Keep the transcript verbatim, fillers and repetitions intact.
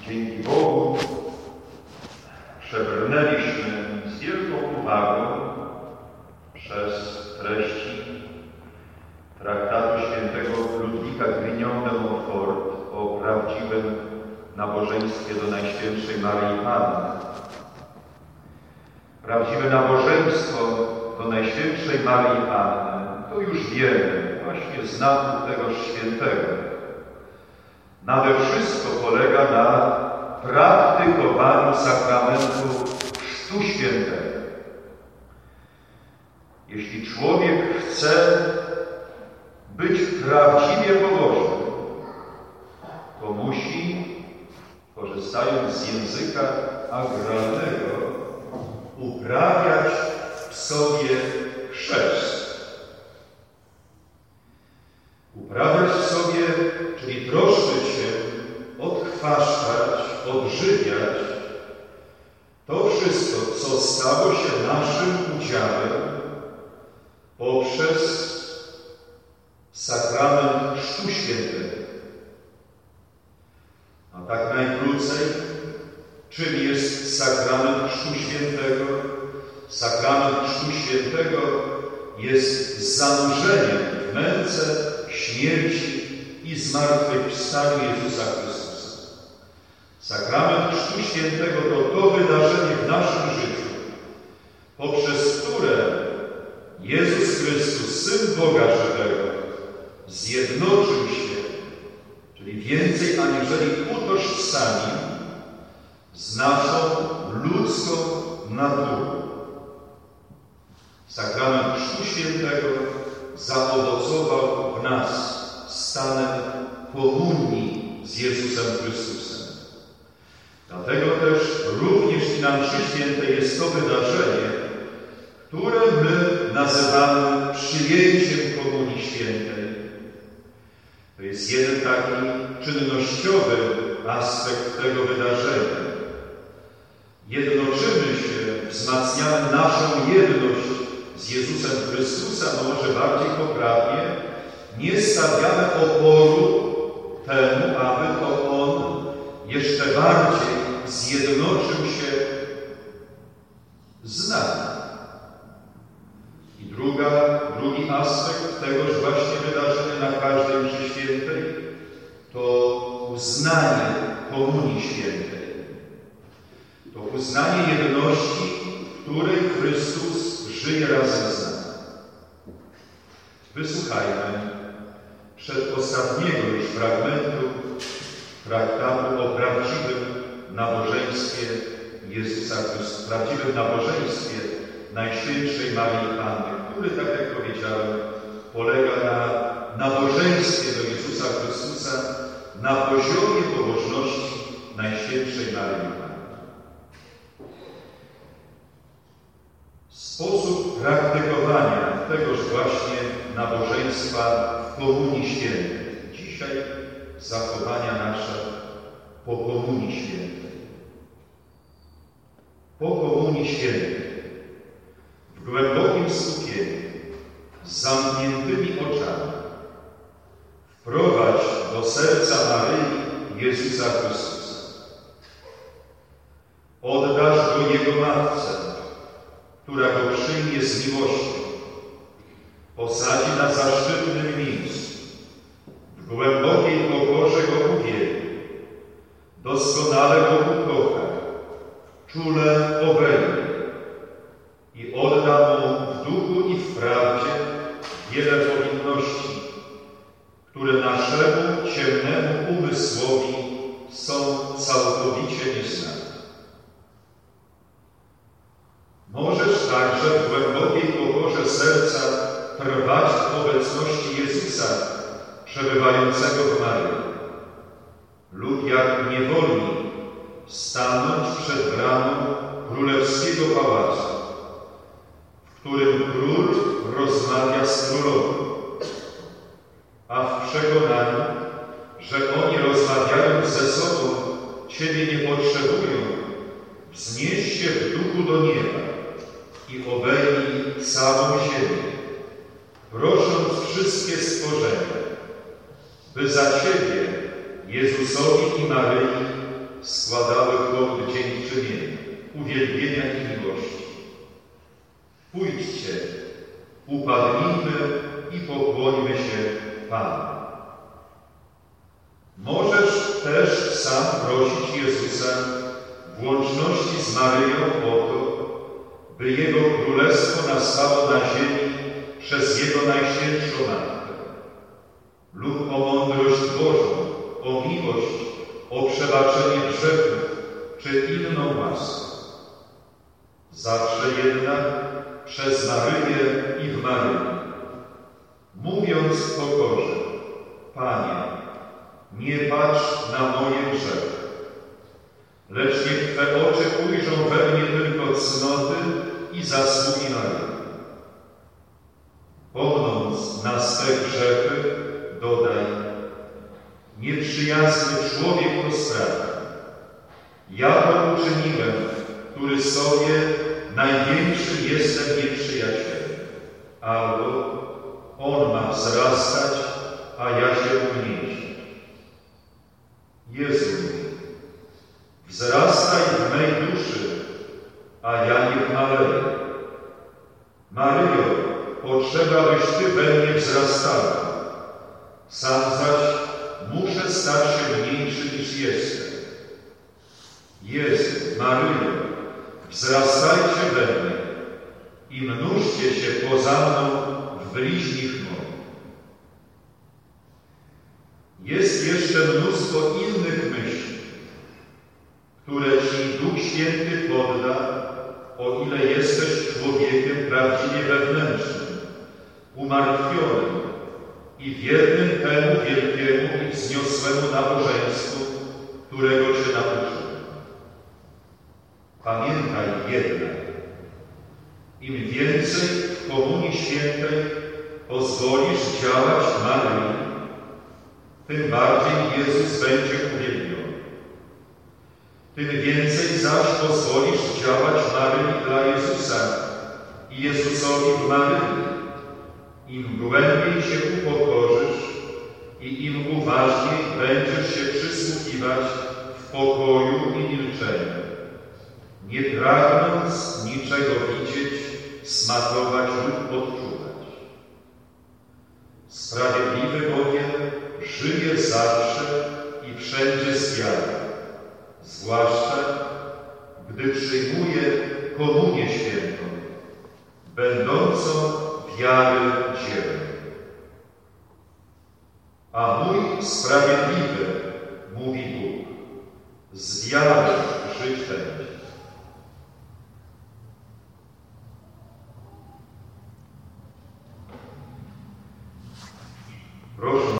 Dzięki Bogu przebrnęliśmy z wielką uwagą przez treści traktatu świętego Ludwika Grignon de Montfort o prawdziwym nabożeństwie do Najświętszej Maryi Panny. Prawdziwe nabożeństwo do Najświętszej Maryi Panny, to już wiemy, właśnie z znaku tegoż świętego. Nade wszystko polega na praktykowaniu sakramentu Chrztu Świętego. Jeśli człowiek chce być prawdziwie pobożny, to musi, korzystając z języka agrarnego, uprawiać w sobie chrzest. Uprawiać w sobie, czyli troszczyć się, odchwaszczać, odżywiać to wszystko, co stało się naszym udziałem poprzez sakrament Chrztu Świętego. A tak najkrócej, czym jest sakrament Chrztu Świętego? Sakrament Chrztu Świętego jest zanurzeniem w męce, śmierci i zmartwychwstaniu Jezusa Chrystusa. Sakrament Chrztu Świętego to to wydarzenie w naszym życiu, poprzez które Jezus Chrystus, Syn Boga żywego, zjednoczył się, czyli więcej aniżeli utożsamił z naszą ludzką naturą. Sakrament Chrztu Świętego zaowocował w nas stanem komunii z Jezusem Chrystusem. Dlatego też również i na mszy świętej jest to wydarzenie, które my nazywamy przyjęciem Komunii Świętej. To jest jeden taki czynnościowy aspekt tego wydarzenia. Jednoczymy się, wzmacniamy naszą jedność z Jezusem Chrystusem, a może bardziej poprawnie, nie stawiamy oporu temu, aby to On jeszcze bardziej zjednoczył się z nami. I druga, drugi aspekt tegoż właśnie wydarzenia na każdej mszy świętej to uznanie Komunii Świętej. To uznanie jedności, w której Chrystus żyje razem z nami. Wysłuchajmy przedostatniego już fragmentu traktatu o prawdziwym nabożeństwie Jezusa Chrystusa, prawdziwym nabożeństwie Najświętszej Maryi Panny, który, tak jak powiedziałem, polega na nabożeństwie do Jezusa Chrystusa na poziomie pobożności Najświętszej Maryi Panny. Sposób praktykowania tegoż właśnie nabożeństwa w Komunii Świętej. Dzisiaj zachowania nasze po Komunii Świętej. Po Komunii Świętej, w głębokim skupieniu, z zamkniętymi oczami, wprowadź do serca Maryi Jezusa Chrystusa. Oddasz go Jego Matce, która go przyjmie z miłością, posadzi na zaszczytnym miejscu, w głębokiej pokorze go uwielbi, doskonale go ukocha, czule obejmie i odda mu w duchu i w prawdzie wiele powinności, które naszemu ciemnemu umysłowi są całkowicie nieznane. Możesz także w głębokiej pokorze serca trwać w obecności Jezusa przebywającego w Maryi, lub jak niewolnik stanąć przed bramą królewskiego pałacu, w którym król rozmawia z królową, a w przekonaniu, że oni rozmawiają ze sobą, Ciebie nie potrzebują, wznieś się w duchu do nieba i obejmij całą ziemię, prosząc wszystkie stworzenia, by za Ciebie, Jezusowi i Maryi, składały hołd dziękczynienia, uwielbienia i miłości. Pójdźcie, upadnijmy i pokłońmy się Panu. Możesz też sam prosić Jezusa w łączności z Maryją o to, by Jego Królestwo nastało na ziemi przez Jego Najświętszą Matkę, lub o mądrość Bożą, o miłość, o przebaczenie grzechów czy inną łaskę. Zawsze jednak przez Maryję i w Maryi, mówiąc w pokorze: Panie, nie patrz na moje grzechy, lecz niech Twe oczy ujrzą we mnie tylko cnoty i zasługi Maryi. Pomnąc na swe grzechy, dodaj: nieprzyjazny człowiek to straci. Ja to uczyniłem, który sobie największym jestem nieprzyjacielem. Albo on ma wzrastać, a ja się umniejszę. Jezu, wzrastaj w mej duszy, a ja nie maleję. Maryjo, potrzeba, byś Ty we mnie wzrastała. Sam zaś muszę stać się mniejszy niż jestem. Jezu, Maryjo, wzrastajcie we mnie i mnóżcie się poza mną w bliźnich moich. Jest jeszcze mnóstwo innych myśli, które Ci Duch Święty podda, o ile jesteś człowiekiem prawdziwie wewnętrznym, umartwionym i wiernym temu wielkiemu i wzniosłemu nabożeństwu, którego Cię nauczyłem. Pamiętaj jednak, im więcej w Komunii Świętej pozwolisz działać Maryi, tym bardziej Jezus będzie uwielbiony. Tym więcej zaś pozwolisz działać Maryi dla Jezusa i Jezusowi w Maryi, im głębiej się upokorzysz i im uważniej będziesz się przysłuchiwać w pokoju i milczeniu, nie pragnąc niczego widzieć, smakować lub odczuwać. Sprawiedliwy bowiem żyje zawsze i wszędzie z wiarą, zwłaszcza gdy przyjmuje Komunię Świętą, będącą wiary dziełem. A mój sprawiedliwy, mówi Bóg, z wiary żyć będzie.